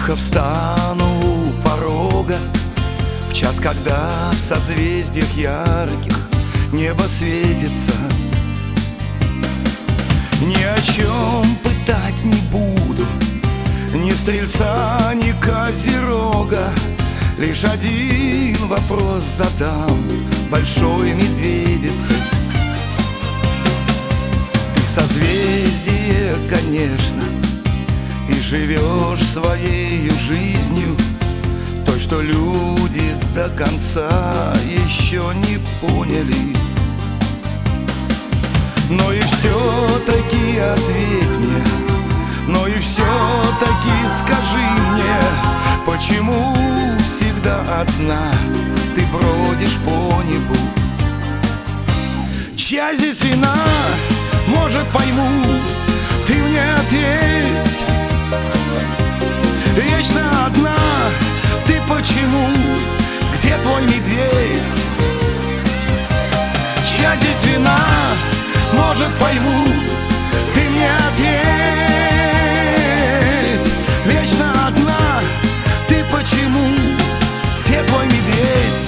Тихо встану у порога в час, когда в созвездиях ярких небо светится. Ни о чем пытать не буду, ни стрельца, ни козерога. Лишь один вопрос задам большой медведице. Ты созвездие, конечно, и живешь своей жизнью, той, что люди до конца еще не поняли. Но и все-таки ответь мне, но и все-таки скажи мне, почему всегда одна ты бродишь по небу? Чья здесь вина, может, пойму, ты мне ответь. Вечно одна ты почему? Где твой медведь? Чья здесь вина, может, пойму, ты мне ответь. Вечно одна ты почему? Где твой медведь?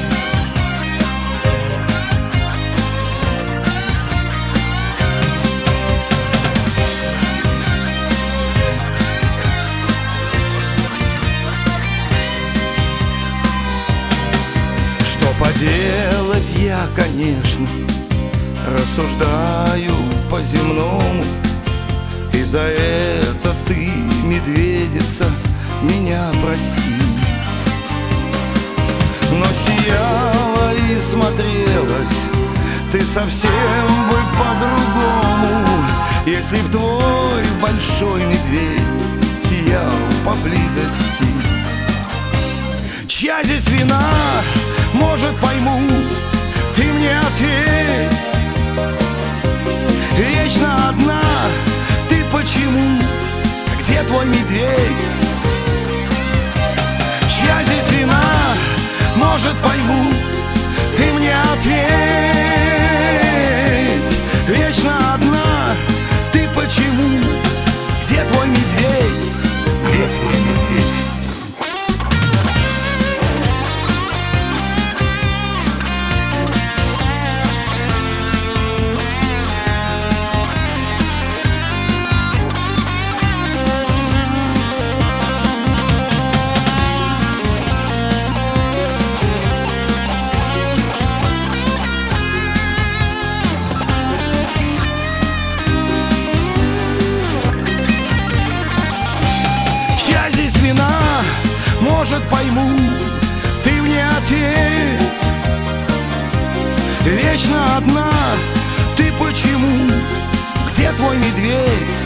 Что поделать, я, конечно, рассуждаю по-земному, и за это ты, медведица, меня прости. Но сияла и смотрелась ты совсем бы по-другому, если б твой большой медведь сиял поблизости. Чья здесь вина, может, пойму, ты мне ответь. Вечно одна ты почему? Где твой медведь? Чья здесь вина, может, пойму, ты мне ответь. Вечно одна ты почему? Где твой медведь? Где твой медведь? Может, пойму, ты мне ответь. Вечно одна ты почему? Где твой медведь?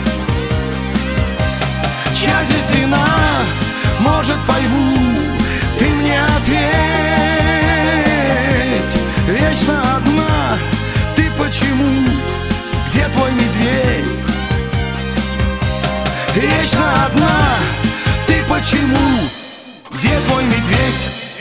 Чья здесь вина, может, пойму, ты мне ответь. Вечно одна ты почему? Где твой медведь? Вечно одна ты почему? Где твой медведь?